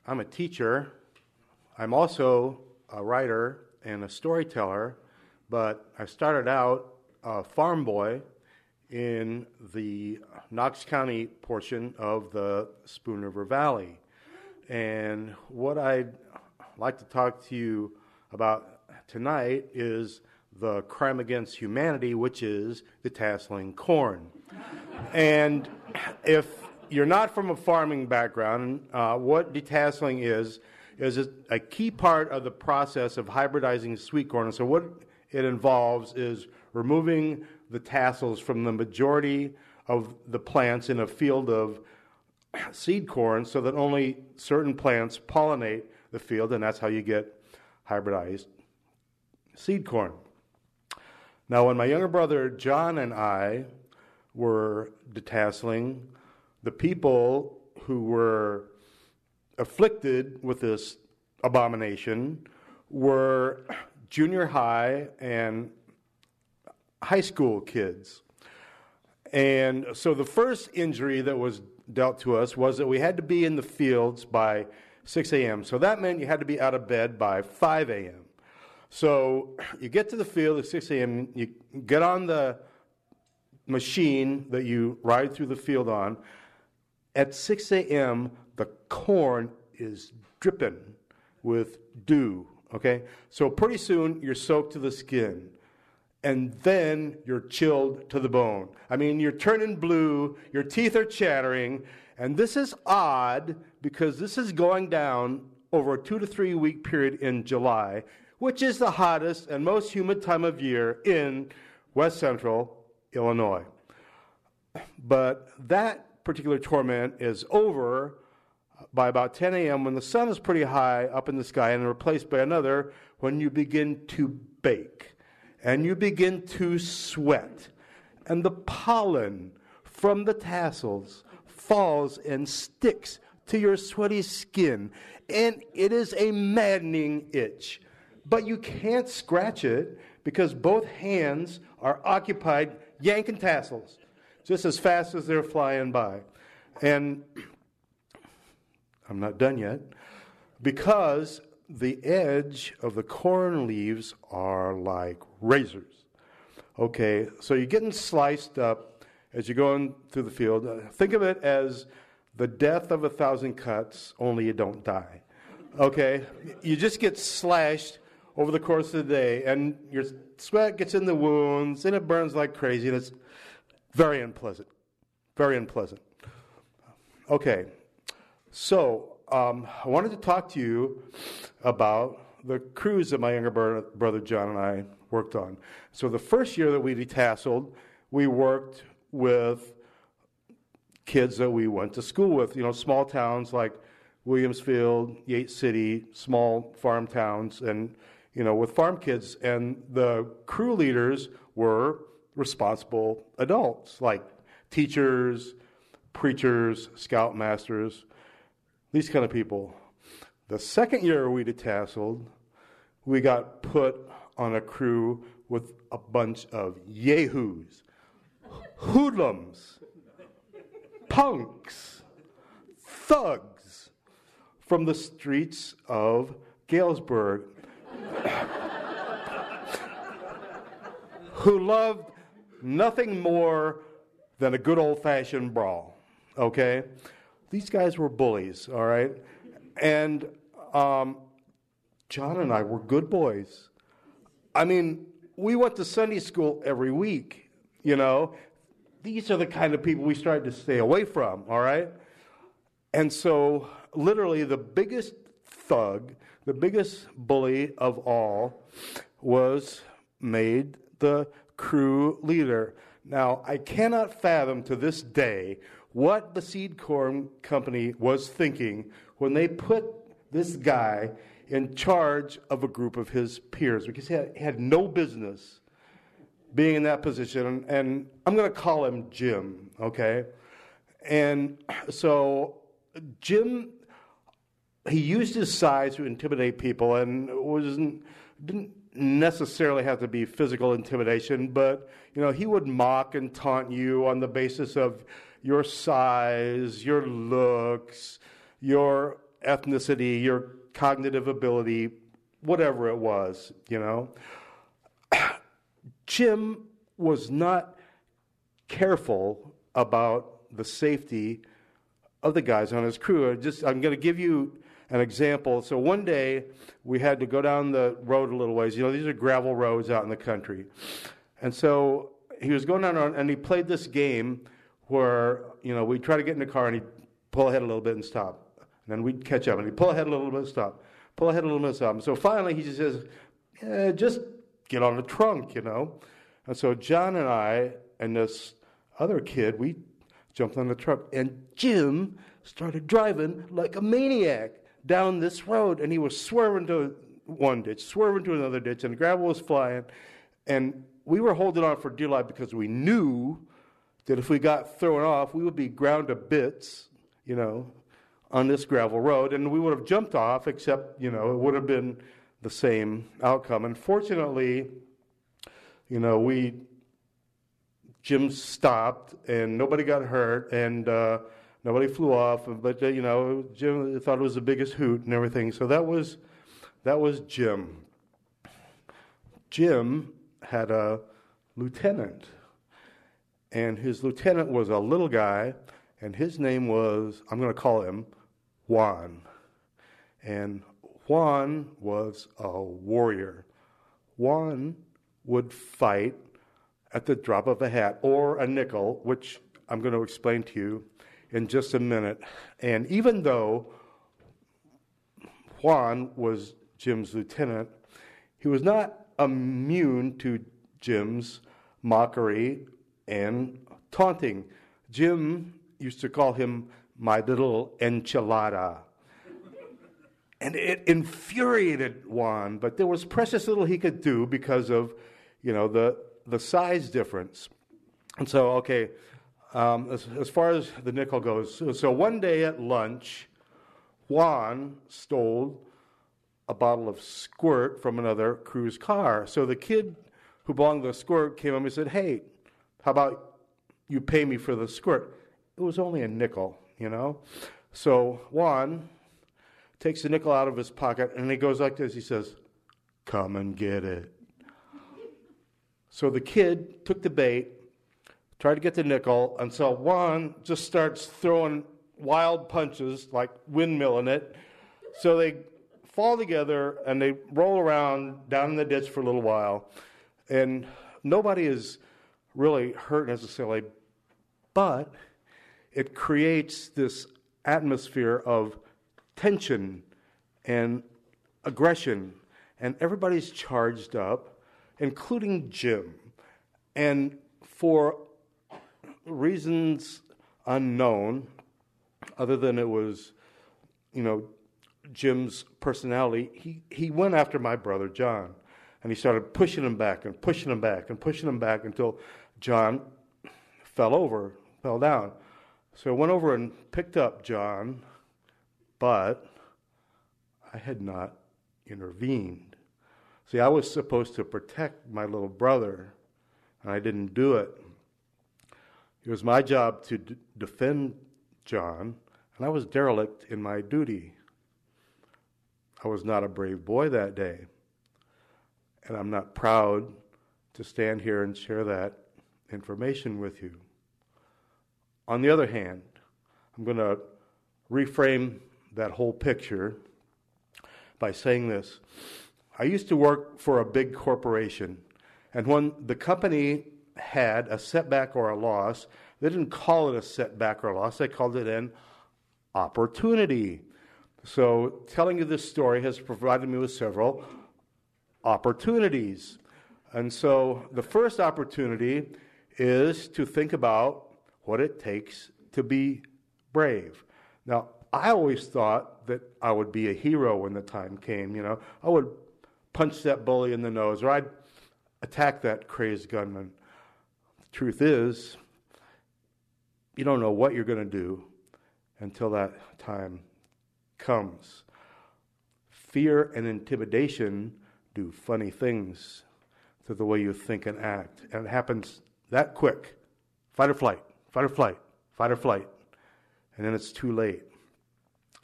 I'm a teacher. I'm also a writer and a storyteller, but I started out a farm boy in the Knox County portion of the Spoon River Valley. And what I'd like to talk to you about tonight is the crime against humanity, which is detasseling corn. And if you're not from a farming background, what detasseling is a key part of the process of hybridizing sweet corn. And so what it involves is removing the tassels from the majority of the plants in a field of seed corn so that only certain plants pollinate the field, and that's how you get hybridized seed corn. Now, when my younger brother John and I were detasseling, the people who were afflicted with this abomination were junior high and high school kids. And so the first injury that was dealt to us was that we had to be in the fields by 6 a.m. So that meant you had to be out of bed by 5 a.m. So you get to the field at 6 a.m., you get on the machine that you ride through the field on. At 6 a.m., the corn is dripping with dew, okay? So pretty soon, you're soaked to the skin. And then you're chilled to the bone. I mean, you're turning blue, your teeth are chattering, and this is odd because this is going down over a 2 to 3 week period in July, which is the hottest and most humid time of year in west central Illinois. But that particular torment is over by about 10 a.m. when the sun is pretty high up in the sky and replaced by another when you begin to bake and you begin to sweat. And the pollen from the tassels falls and sticks to your sweaty skin. And it is a maddening itch. But you can't scratch it because both hands are occupied yanking tassels just as fast as they're flying by. And I'm not done yet, because the edge of the corn leaves are like razors. Okay, so you're getting sliced up as you're going through the field. Think of it as the death of 1,000 cuts, only you don't die. Okay, you just get slashed over the course of the day, and your sweat gets in the wounds, and it burns like crazy, and it's very unpleasant. Very unpleasant. Okay, so I wanted to talk to you about the crews that my younger brother John and I worked on. So the first year that we detasseled, we worked with kids that we went to school with, small towns like Williamsfield, Yates City, small farm towns, and with farm kids. And the crew leaders were responsible adults, like teachers, preachers, scoutmasters, these kind of people. The second year we detasseled, we got put on a crew with a bunch of yahoos, hoodlums, punks, thugs from the streets of Galesburg who loved nothing more than a good old-fashioned brawl, okay? These guys were bullies, all right? And John and I were good boys. I mean, we went to Sunday school every week, These are the kind of people we started to stay away from, all right? And so, literally, the biggest thug, the biggest bully of all was made the crew leader. Now, I cannot fathom to this day what the seed corn company was thinking when they put this guy in charge of a group of his peers, because he had no business being in that position. And I'm going to call him Jim, okay? And so Jim, he used his size to intimidate people, and didn't necessarily have to be physical intimidation, but he would mock and taunt you on the basis of your size, your looks, your ethnicity, your cognitive ability, whatever it was, Jim was not careful about the safety of the guys on his crew. I'm going to give you an example. So one day we had to go down the road a little ways. These are gravel roads out in the country. And so he was going down and he played this game where, we'd try to get in the car and he'd pull ahead a little bit and stop. And then we'd catch up and he'd pull ahead a little bit and stop. Pull ahead a little bit and stop. And so finally he just says, just get on the trunk, And so John and I and this other kid, we jumped on the truck. And Jim started driving like a maniac down this road. And he was swerving to one ditch, swerving to another ditch, and the gravel was flying. And we were holding on for dear life because we knew that if we got thrown off, we would be ground to bits, on this gravel road. And we would have jumped off, except, it would have been the same outcome. And fortunately, Jim stopped and nobody got hurt and nobody flew off. But, Jim thought it was the biggest hoot and everything. So that was Jim. Jim had a lieutenant. And his lieutenant was a little guy, and his name was, I'm going to call him Juan. And Juan was a warrior. Juan would fight at the drop of a hat or a nickel, which I'm going to explain to you in just a minute. And even though Juan was Jim's lieutenant, he was not immune to Jim's mockery and taunting. Jim used to call him my little enchilada. And it infuriated Juan, but there was precious little he could do because of, the size difference. And so, okay, as far as the nickel goes, so one day at lunch, Juan stole a bottle of squirt from another crew's car. So the kid who belonged to the squirt came up and said, hey, how about you pay me for the squirt? It was only a nickel, So Juan takes the nickel out of his pocket and he goes like this. He says, come and get it. So the kid took the bait, tried to get the nickel, and so Juan just starts throwing wild punches, like windmilling it. So they fall together and they roll around down in the ditch for a little while. And nobody is really hurt necessarily, but it creates this atmosphere of tension and aggression, and everybody's charged up, including Jim. And for reasons unknown, other than it was, Jim's personality, he went after my brother John. And he started pushing him back and pushing him back and pushing him back until John fell down. So I went over and picked up John, but I had not intervened. See, I was supposed to protect my little brother, and I didn't do it. It was my job to defend John, and I was derelict in my duty. I was not a brave boy that day. And I'm not proud to stand here and share that information with you. On the other hand, I'm going to reframe that whole picture by saying this. I used to work for a big corporation, and when the company had a setback or a loss, they didn't call it a setback or a loss, they called it an opportunity. So telling you this story has provided me with several opportunities. And so the first opportunity is to think about what it takes to be brave. Now, I always thought that I would be a hero when the time came, I would punch that bully in the nose, or I'd attack that crazed gunman. The truth is, you don't know what you're going to do until that time comes. Fear and intimidation do funny things to the way you think and act. And it happens that quick. Fight or flight, fight or flight, fight or flight. And then it's too late.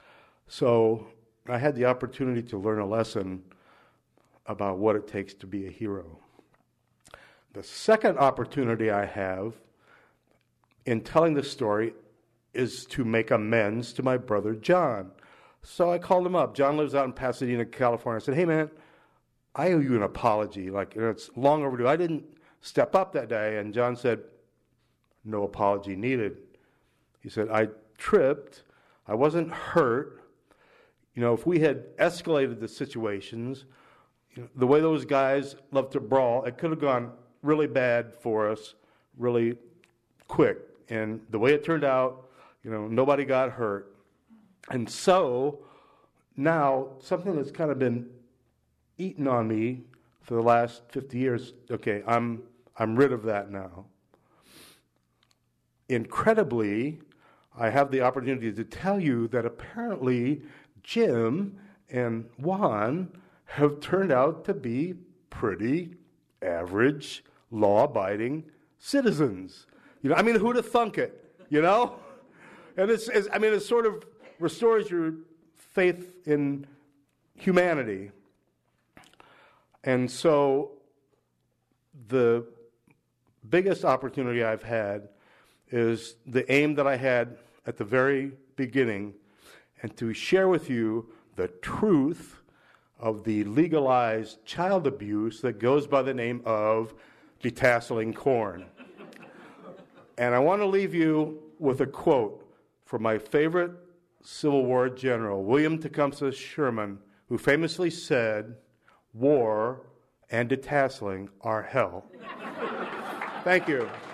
So I had the opportunity to learn a lesson about what it takes to be a hero. The second opportunity I have in telling this story is to make amends to my brother John. So I called him up. John lives out in Pasadena, California. I said, hey, man, I owe you an apology. It's long overdue. I didn't step up that day. And John said, no apology needed. He said, I tripped. I wasn't hurt. If we had escalated the situations, the way those guys love to brawl, it could have gone really bad for us really quick. And the way it turned out, nobody got hurt. And so now something that's kind of been eaten on me for the last 50 years, okay, I'm rid of that now. Incredibly, I have the opportunity to tell you that apparently Jim and Juan have turned out to be pretty average, law-abiding citizens. Who'd have thunk it, And it sort of restores your faith in humanity. And so the biggest opportunity I've had is the aim that I had at the very beginning, and to share with you the truth of the legalized child abuse that goes by the name of detasseling corn. And I want to leave you with a quote from my favorite Civil War general, William Tecumseh Sherman, who famously said, war and detasseling are hell. Thank you.